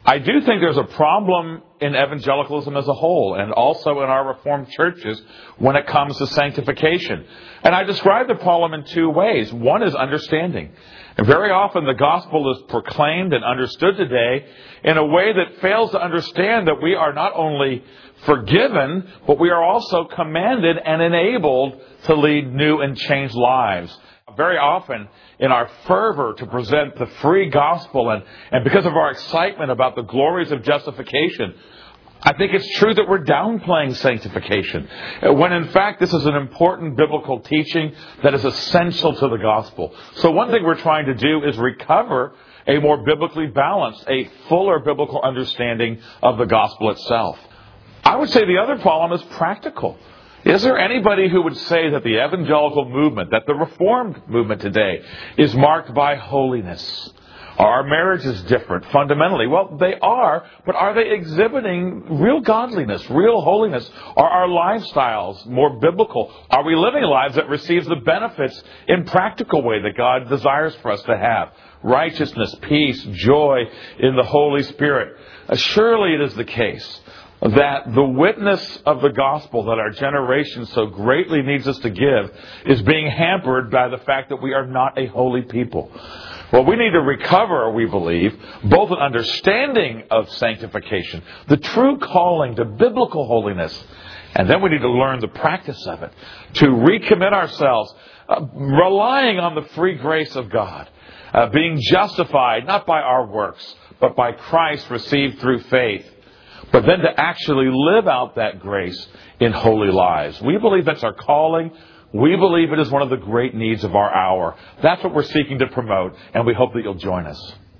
I do think there's a problem in evangelicalism as a whole, and also in our Reformed churches when it comes to sanctification. And I describe the problem in two ways. One is understanding. And very often the gospel is proclaimed and understood today in a way that fails to understand that we are not only forgiven, but we are also commanded and enabled to lead new and changed lives. Very often, in our fervor to present the free gospel and because of our excitement about the glories of justification, I think it's true that we're downplaying sanctification, when in fact this is an important biblical teaching that is essential to the gospel. So one thing we're trying to do is recover a more biblically balanced, a fuller biblical understanding of the gospel itself. I would say the other problem is practical. Is there anybody who would say that the evangelical movement, that the Reformed movement today, is marked by holiness? Are our marriages different fundamentally? Well, they are, but are they exhibiting real godliness, real holiness? Are our lifestyles more biblical? Are we living lives that receive the benefits in practical way that God desires for us to have? Righteousness, peace, joy in the Holy Spirit. Surely it is the case that the witness of the gospel that our generation so greatly needs us to give is being hampered by the fact that we are not a holy people. Well, we need to recover, we believe, both an understanding of sanctification, the true calling to biblical holiness, and then we need to learn the practice of it, to recommit ourselves, relying on the free grace of God, being justified not by our works, but by Christ received through faith. But then to actually live out that grace in holy lives. We believe that's our calling. We believe it is one of the great needs of our hour. That's what we're seeking to promote, and we hope that you'll join us.